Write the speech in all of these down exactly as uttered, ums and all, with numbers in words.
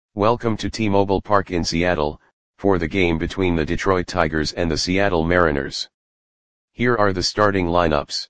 Welcome to T-Mobile Park in Seattle, for the game between the Detroit Tigers and the Seattle Mariners. Here are the starting lineups.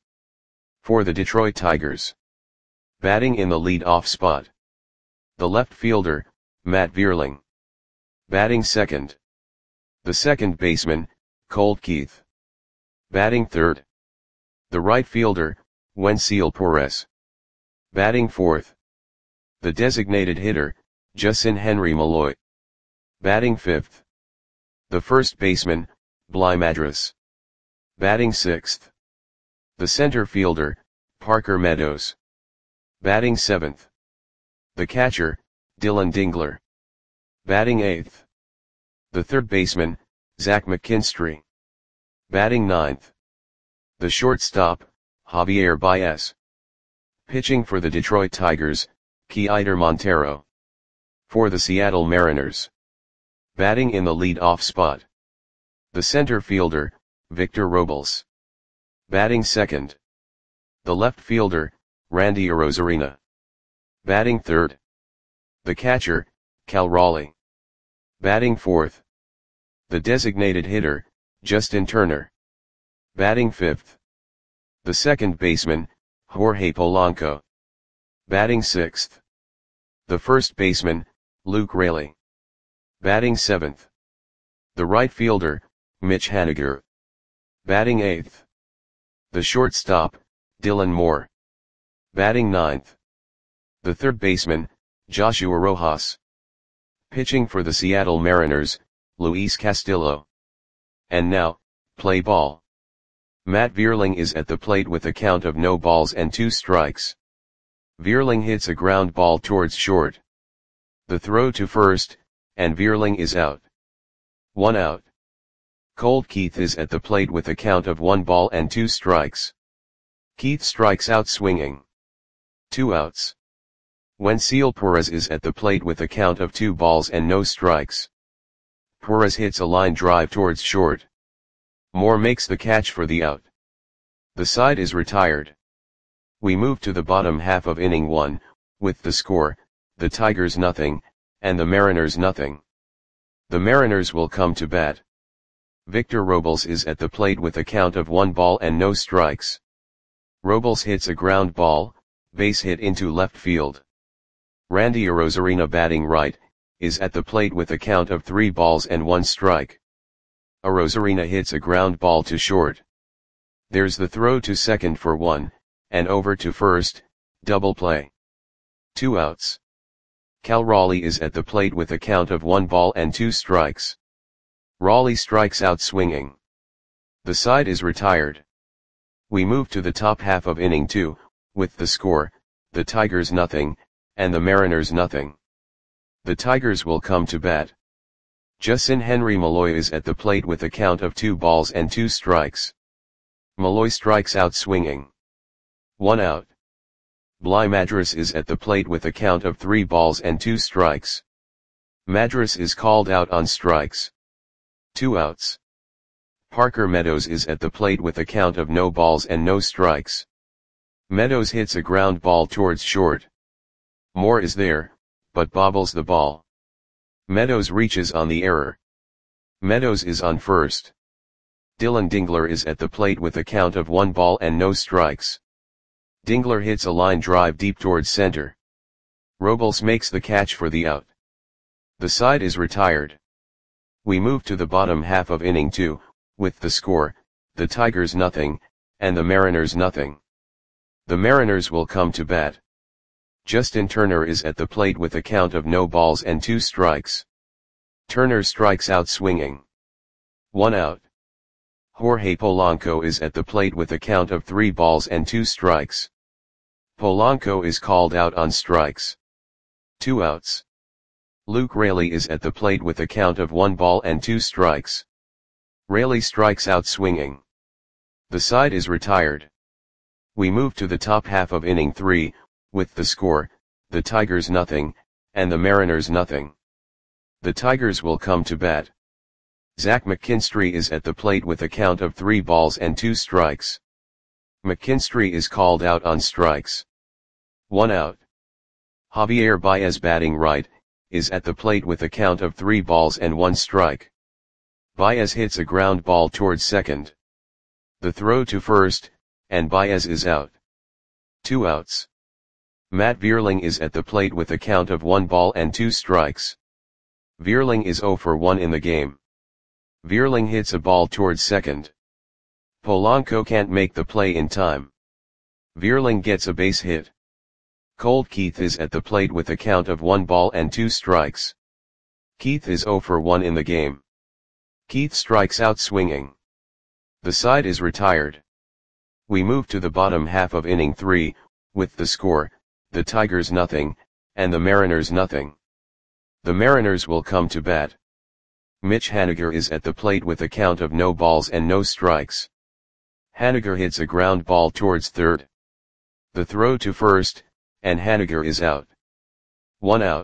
For the Detroit Tigers. Batting in the lead-off spot. The left fielder, Matt Vierling. Batting second. The second baseman, Colt Keith. Batting third. The right fielder, Wenceel Perez. Batting fourth. The designated hitter, Justin Henry Malloy. Batting fifth. The first baseman, Bligh Madras. Batting sixth. The center fielder, Parker Meadows. Batting seventh. The catcher, Dillon Dingler. Batting eighth. The third baseman, Zach McKinstry. Batting ninth. The shortstop, Javier Baez. Pitching for the Detroit Tigers, Keider Montero. For the Seattle Mariners. Batting in the lead-off spot. The center fielder, Victor Robles. Batting second. The left fielder, Randy Arozarena. Batting third. The catcher, Cal Raleigh. Batting fourth. The designated hitter, Justin Turner. Batting fifth. The second baseman, Jorge Polanco. Batting sixth. The first baseman, Luke Raley. Batting seventh. The right fielder, Mitch Haniger. Batting eighth. The shortstop, Dylan Moore. Batting ninth. The third baseman, Joshua Rojas. Pitching for the Seattle Mariners, Luis Castillo. And now, play ball. Matt Vierling is at the plate with a count of no balls and two strikes. Vierling hits a ground ball towards short. The throw to first, and Vierling is out. One out. Colt Keith is at the plate with a count of one ball and two strikes. Keith strikes out swinging. Two outs. Wenceel Perez is at the plate with a count of two balls and no strikes. Perez hits a line drive towards short. Moore makes the catch for the out. The side is retired. We move to the bottom half of inning one, with the score, the Tigers nothing, and the Mariners nothing. The Mariners will come to bat. Victor Robles is at the plate with a count of one ball and no strikes. Robles hits a ground ball, base hit into left field. Randy Arozarena, batting right, is at the plate with a count of three balls and one strike. Arozarena hits a ground ball to short. There's the throw to second for one, and over to first, double play. Two outs. Cal Raleigh is at the plate with a count of one ball and two strikes. Raleigh strikes out swinging. The side is retired. We move to the top half of inning two, with the score, the Tigers nothing, and the Mariners nothing. The Tigers will come to bat. Justin Henry Malloy is at the plate with a count of two balls and two strikes. Malloy strikes out swinging. One out. Bligh Madras is at the plate with a count of three balls and two strikes. Madras is called out on strikes. Two outs. Parker Meadows is at the plate with a count of no balls and no strikes. Meadows hits a ground ball towards short. Moore is there, but bobbles the ball. Meadows reaches on the error. Meadows is on first. Dillon Dingler is at the plate with a count of one ball and no strikes. Dingler hits a line drive deep towards center. Robles makes the catch for the out. The side is retired. We move to the bottom half of inning two, with the score, the Tigers nothing, and the Mariners nothing. The Mariners will come to bat. Justin Turner is at the plate with a count of no balls and two strikes. Turner strikes out swinging. One out. Jorge Polanco is at the plate with a count of three balls and two strikes. Polanco is called out on strikes. Two outs. Luke Raley is at the plate with a count of one ball and two strikes. Raley strikes out swinging. The side is retired. We move to the top half of inning three, with the score, the Tigers nothing, and the Mariners nothing. The Tigers will come to bat. Zach McKinstry is at the plate with a count of three balls and two strikes. McKinstry is called out on strikes. One out. Javier Baez, batting right, is at the plate with a count of three balls and one strike. Baez hits a ground ball towards second. The throw to first, and Baez is out. Two outs. Matt Vierling is at the plate with a count of one ball and two strikes. Vierling is zero for one in the game. Vierling hits a ball towards second. Polanco can't make the play in time. Vierling gets a base hit. Colt Keith is at the plate with a count of one ball and two strikes. Keith is zero for one in the game. Keith strikes out swinging. The side is retired. We move to the bottom half of inning three, with the score, the Tigers nothing, and the Mariners nothing. The Mariners will come to bat. Mitch Haniger is at the plate with a count of no balls and no strikes. Haniger hits a ground ball towards third. The throw to first, and Haniger is out. One out.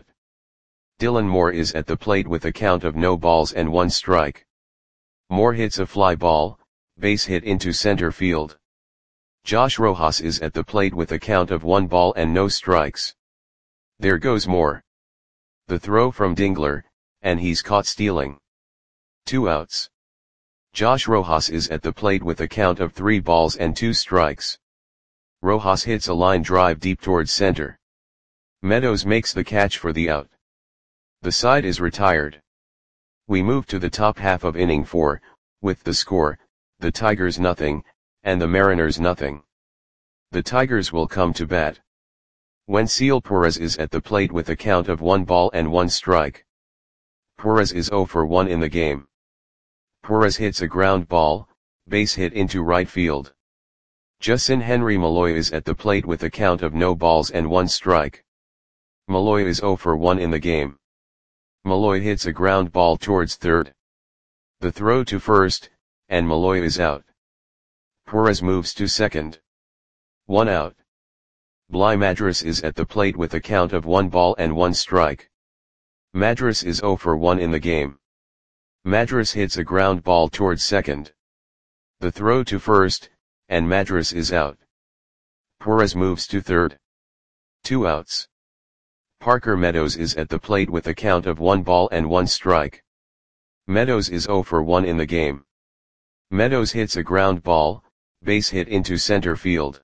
Dylan Moore is at the plate with a count of no balls and one strike. Moore hits a fly ball, base hit into center field. Josh Rojas is at the plate with a count of one ball and no strikes. There goes Moore. The throw from Dingler, and he's caught stealing. Two outs. Josh Rojas is at the plate with a count of three balls and two strikes. Rojas hits a line drive deep towards center. Meadows makes the catch for the out. The side is retired. We move to the top half of inning four, with the score, the Tigers nothing, and the Mariners nothing. The Tigers will come to bat. Wenceel Perez is at the plate with a count of one ball and one strike. Perez is zero for one in the game. Perez hits a ground ball, base hit into right field. Justin Henry Malloy is at the plate with a count of no balls and one strike. Malloy is zero for one in the game. Malloy hits a ground ball towards third. The throw to first, and Malloy is out. Perez moves to second. One out. Bly Madras is at the plate with a count of one ball and one strike. Madras is zero for one in the game. Madras hits a ground ball towards second. The throw to first, and Madras is out. Perez moves to third. Two outs. Parker Meadows is at the plate with a count of one ball and one strike. Meadows is zero for one in the game. Meadows hits a ground ball, base hit into center field.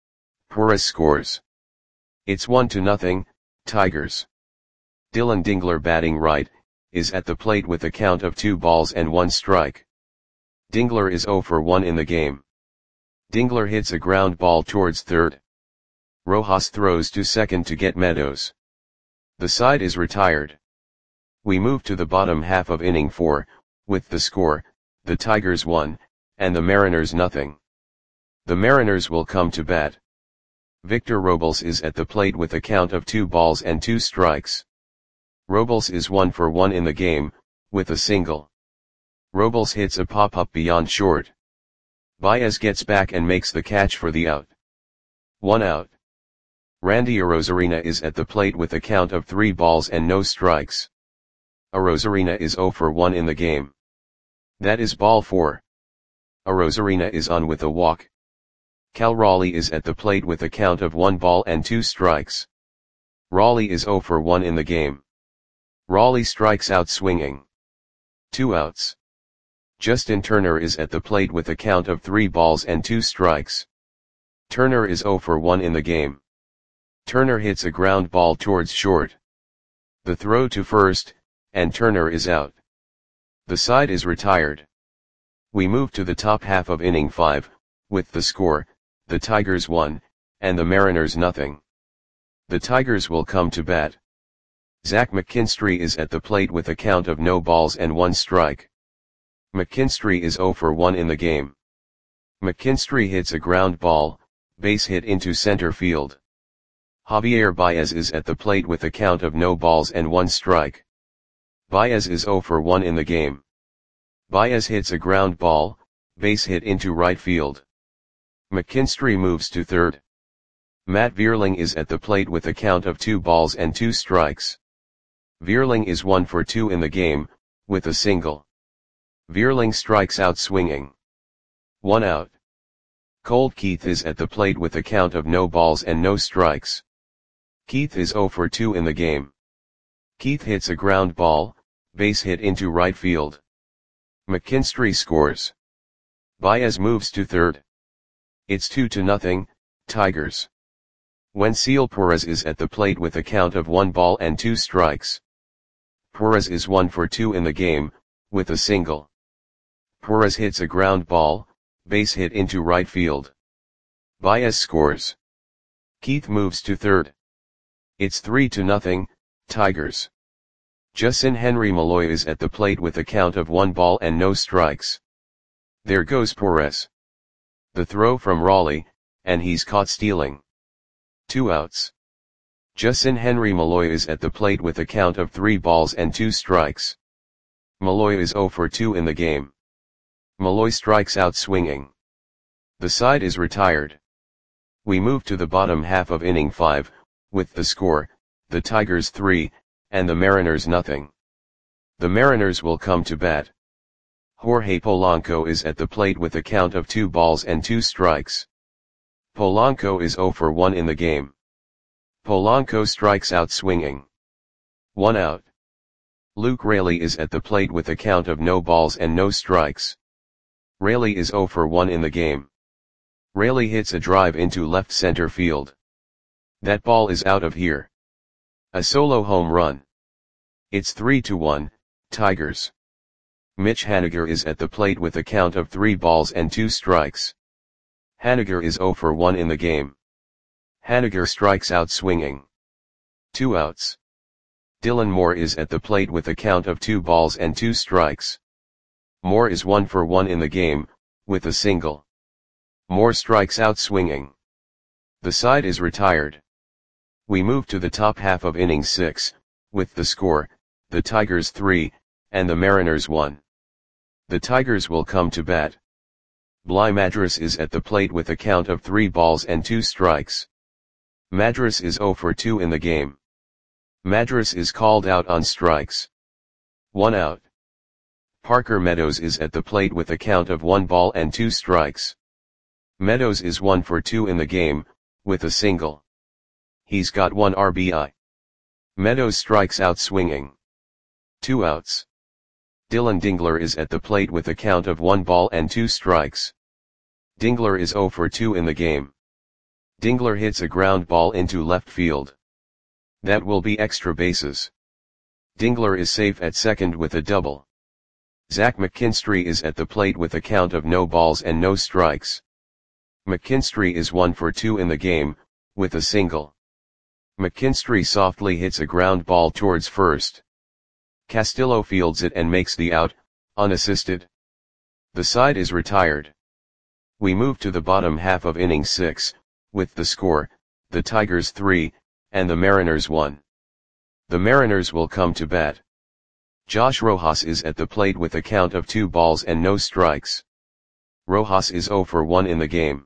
Perez scores. It's one to nothing, Tigers. Dylan Dingler batting right, is at the plate with a count of two balls and one strike. Dingler is zero for one in the game. Dingler hits a ground ball towards third. Rojas throws to second to get Meadows. The side is retired. We move to the bottom half of inning four, with the score, the Tigers one, and the Mariners nothing. The Mariners will come to bat. Victor Robles is at the plate with a count of two balls and two strikes. Robles is one for one in the game, with a single. Robles hits a pop-up beyond short. Baez gets back and makes the catch for the out. One out. Randy Arozarena is at the plate with a count of three balls and no strikes. Arozarena is zero for one in the game. That is ball four. Arozarena is on with a walk. Cal Raleigh is at the plate with a count of one ball and two strikes. Raleigh is zero for one in the game. Raleigh strikes out swinging. Two outs. Justin Turner is at the plate with a count of three balls and two strikes. Turner is zero for one in the game. Turner hits a ground ball towards short. The throw to first, and Turner is out. The side is retired. We move to the top half of inning five, with the score, the Tigers one, and the Mariners nothing. The Tigers will come to bat. Zach McKinstry is at the plate with a count of no balls and one strike. McKinstry is zero for one in the game. McKinstry hits a ground ball, base hit into center field. Javier Baez is at the plate with a count of no balls and one strike. Baez is zero for one in the game. Baez hits a ground ball, base hit into right field. McKinstry moves to third. Matt Vierling is at the plate with a count of two balls and two strikes. Vierling is one for two in the game, with a single. Vierling strikes out swinging. One out. Colt Keith is at the plate with a count of no balls and no strikes. Keith is zero for two in the game. Keith hits a ground ball, base hit into right field. McKinstry scores. Baez moves to third. It's two to nothing, Tigers. Wenceel Perez is at the plate with a count of one ball and two strikes. Perez is one for two in the game, with a single. Perez hits a ground ball, base hit into right field. Baez scores. Keith moves to third. It's three to nothing, Tigers. Justin Henry Malloy is at the plate with a count of one ball and no strikes. There goes Perez. The throw from Raleigh, and he's caught stealing. Two outs. Justin Henry Malloy is at the plate with a count of three balls and two strikes. Malloy is zero for two in the game. Malloy strikes out swinging. The side is retired. We move to the bottom half of inning five, with the score, the Tigers three, and the Mariners nothing. The Mariners will come to bat. Jorge Polanco is at the plate with a count of two balls and two strikes. Polanco is zero for one in the game. Polanco strikes out swinging. One out. Luke Raley is at the plate with a count of no balls and no strikes. Raley is zero for one in the game. Raley hits a drive into left center field. That ball is out of here. A solo home run. It's three to one, Tigers. Mitch Haniger is at the plate with a count of three balls and two strikes. Haniger is zero for one in the game. Haniger strikes out swinging. Two outs. Dylan Moore is at the plate with a count of two balls and two strikes. Moore is one for one in the game, with a single. Moore strikes out swinging. The side is retired. We move to the top half of inning six, with the score, the Tigers three, and the Mariners one. The Tigers will come to bat. Bly Madras is at the plate with a count of three balls and two strikes. Madras is zero for two in the game. Madras is called out on strikes. One out. Parker Meadows is at the plate with a count of one ball and two strikes. Meadows is one for two in the game, with a single. He's got one R B I. Meadows strikes out swinging. Two outs. Dylan Dingler is at the plate with a count of one ball and two strikes. Dingler is zero for two in the game. Dingler hits a ground ball into left field. That will be extra bases. Dingler is safe at second with a double. Zach McKinstry is at the plate with a count of no balls and no strikes. McKinstry is one for two in the game, with a single. McKinstry softly hits a ground ball towards first. Castillo fields it and makes the out, unassisted. The side is retired. We move to the bottom half of inning six, with the score, the Tigers three, and the Mariners one. The Mariners will come to bat. Josh Rojas is at the plate with a count of two balls and no strikes. Rojas is zero for one in the game.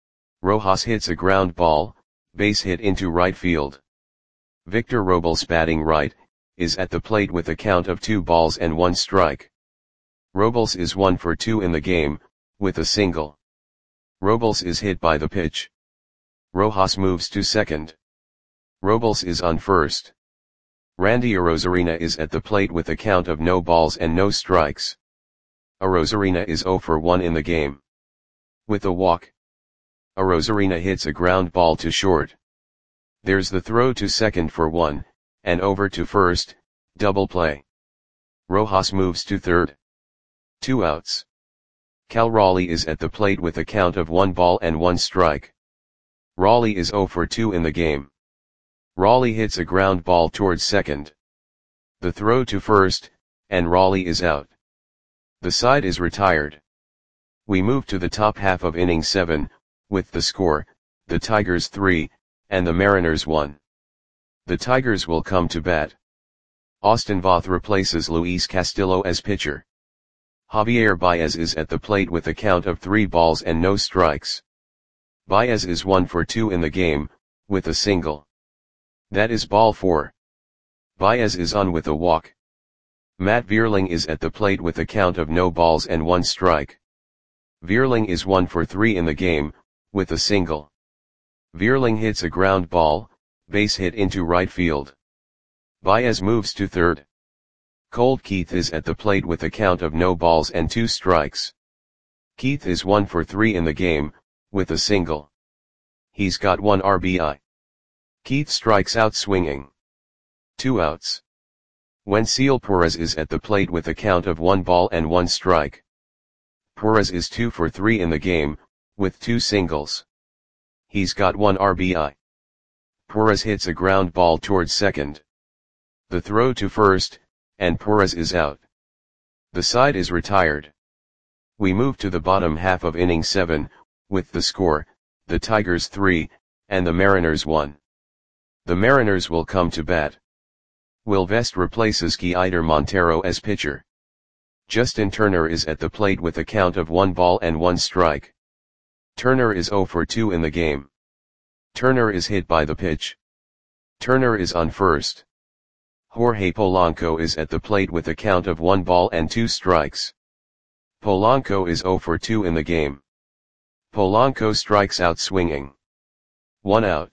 Rojas hits a ground ball, base hit into right field. Victor Robles, batting right, is at the plate with a count of two balls and one strike. Robles is one for two in the game, with a single. Robles is hit by the pitch. Rojas moves to second. Robles is on first. Randy Arozarena is at the plate with a count of no balls and no strikes. Arozarena is zero for one in the game. With a walk. Arozarena hits a ground ball to short. There's the throw to second for one, and over to first, double play. Rojas moves to third. Two outs. Cal Raleigh is at the plate with a count of one ball and one strike. Raleigh is zero for two in the game. Raleigh hits a ground ball towards second. The throw to first, and Raleigh is out. The side is retired. We move to the top half of inning seven, with the score, the Tigers three, and the Mariners one. The Tigers will come to bat. Austin Voth replaces Luis Castillo as pitcher. Javier Baez is at the plate with a count of three balls and no strikes. Baez is one for two in the game, with a single. That is ball four. Baez is on with a walk. Matt Vierling is at the plate with a count of no balls and one strike. Vierling is one for three in the game, with a single. Vierling hits a ground ball, base hit into right field. Baez moves to third. Cold Keith is at the plate with a count of no balls and two strikes. Keith is one for three in the game, with a single. He's got one R B I. Keith strikes out swinging. Two outs. Wenceel Perez is at the plate with a count of one ball and one strike. Perez is two for three in the game, with two singles. He's got one R B I. Perez hits a ground ball towards second. The throw to first, and Perez is out. The side is retired. We move to the bottom half of inning seven, with the score, the Tigers three, and the Mariners one. The Mariners will come to bat. Will Vest replaces Keider Montero as pitcher. Justin Turner is at the plate with a count of one ball and one strike. Turner is zero for two in the game. Turner is hit by the pitch. Turner is on first. Jorge Polanco is at the plate with a count of one ball and two strikes. Polanco is zero for two in the game. Polanco strikes out swinging. One out.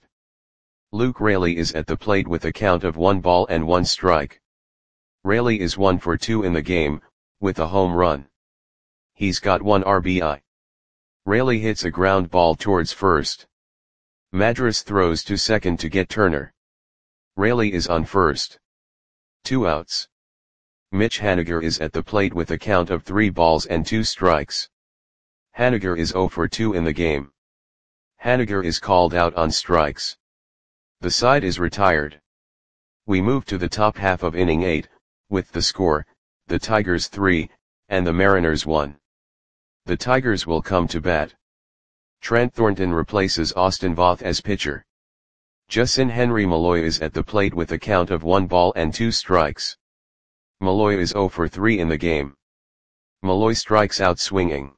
Luke Raley is at the plate with a count of one ball and one strike. Raley is one for two in the game, with a home run. He's got one R B I. Raley hits a ground ball towards first. Madras throws to second to get Turner. Raley is on first. Two outs. Mitch Haniger is at the plate with a count of three balls and two strikes. Haniger is zero for two in the game. Haniger is called out on strikes. The side is retired. We move to the top half of inning eight, with the score, the Tigers three, and the Mariners one. The Tigers will come to bat. Trent Thornton replaces Austin Voth as pitcher. Justin Henry Malloy is at the plate with a count of one ball and two strikes. Malloy is zero for three in the game. Malloy strikes out swinging.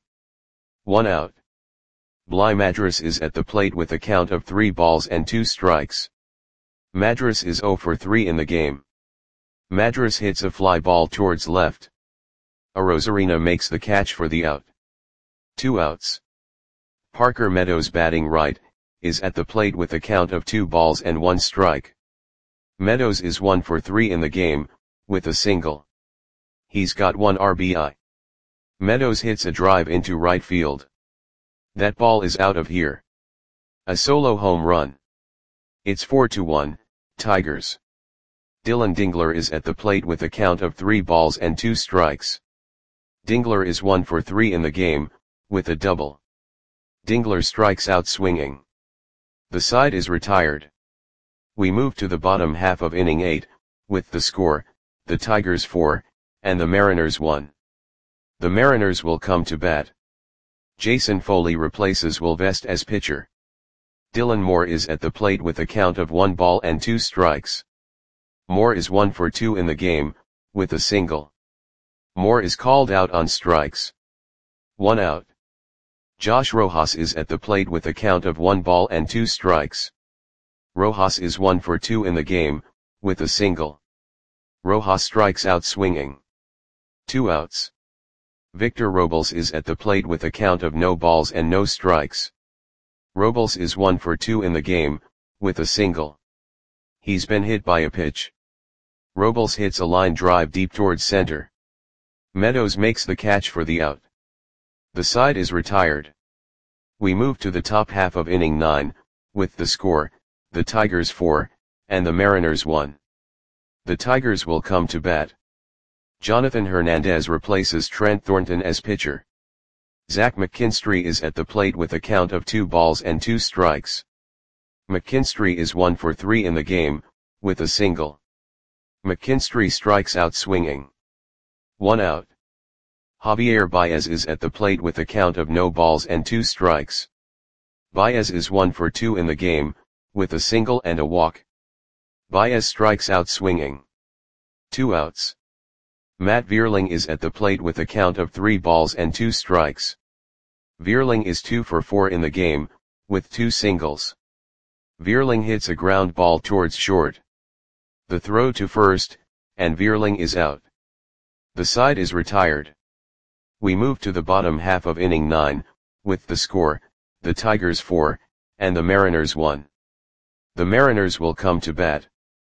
One out. Bly Madras is at the plate with a count of three balls and two strikes. Madras is zero for three in the game. Madras hits a fly ball towards left. Arozarena makes the catch for the out. Two outs. Parker Meadows, batting right, is at the plate with a count of two balls and one strike. Meadows is one for three in the game, with a single. He's got one R B I. Meadows hits a drive into right field. That ball is out of here. A solo home run. It's four to one, Tigers. Dylan Dingler is at the plate with a count of three balls and two strikes. Dingler is one for three in the game, with a double. Dingler strikes out swinging. The side is retired. We move to the bottom half of inning eight, with the score, the Tigers four, and the Mariners one. The Mariners will come to bat. Jason Foley replaces Will Vest as pitcher. Dylan Moore is at the plate with a count of one ball and two strikes. Moore is one for two in the game, with a single. Moore is called out on strikes. One out. Josh Rojas is at the plate with a count of one ball and two strikes. Rojas is one for two in the game, with a single. Rojas strikes out swinging. Two outs. Victor Robles is at the plate with a count of no balls and no strikes. Robles is one for two in the game, with a single. He's been hit by a pitch. Robles hits a line drive deep towards center. Meadows makes the catch for the out. The side is retired. We move to the top half of inning nine, with the score, the Tigers four, and the Mariners one. The Tigers will come to bat. Jonathan Hernandez replaces Trent Thornton as pitcher. Zach McKinstry is at the plate with a count of two balls and two strikes. McKinstry is one for three in the game, with a single. McKinstry strikes out swinging. One out. Javier Baez is at the plate with a count of no balls and two strikes. Baez is one for two in the game, with a single and a walk. Baez strikes out swinging. Two outs. Matt Vierling is at the plate with a count of three balls and two strikes. Vierling is two for four in the game, with two singles. Vierling hits a ground ball towards short. The throw to first, and Vierling is out. The side is retired. We move to the bottom half of inning nine, with the score, the Tigers four, and the Mariners one. The Mariners will come to bat.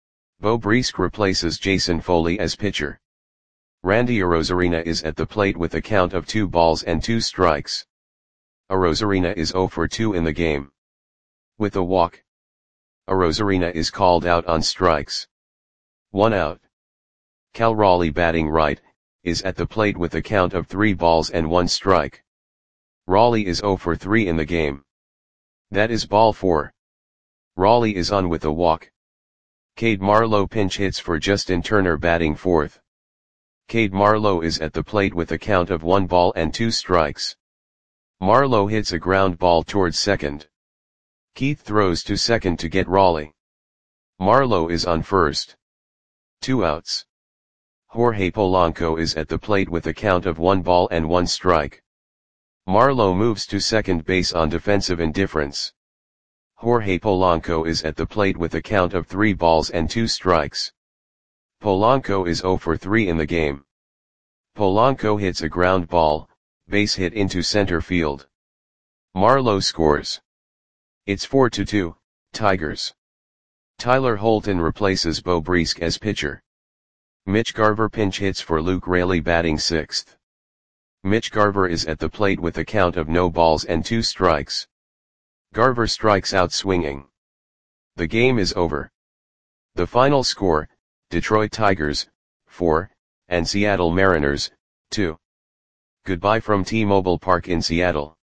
Beau Briesque replaces Jason Foley as pitcher. Randy Arozarena is at the plate with a count of two balls and two strikes. Arozarena is zero for two in the game. With a walk, Arozarena is called out on strikes. One out. Cal Raleigh, batting right, is at the plate with a count of three balls and one strike. Raleigh is zero for three in the game. That is ball four. Raleigh is on with a walk. Cade Marlowe pinch hits for Justin Turner, batting fourth. Cade Marlowe is at the plate with a count of one ball and two strikes. Marlowe hits a ground ball towards second. Keith throws to second to get Raleigh. Marlowe is on first. Two outs. Jorge Polanco is at the plate with a count of one ball and one strike. Marlowe moves to second base on defensive indifference. Jorge Polanco is at the plate with a count of three balls and two strikes. Polanco is zero for three in the game. Polanco hits a ground ball, base hit into center field. Marlowe scores. It's four to two, Tigers. Tyler Holton replaces Beau Briesque as pitcher. Mitch Garver pinch hits for Luke Raley, batting sixth. Mitch Garver is at the plate with a count of no balls and two strikes. Garver strikes out swinging. The game is over. The final score, Detroit Tigers, four, and Seattle Mariners, two. Goodbye from T-Mobile Park in Seattle.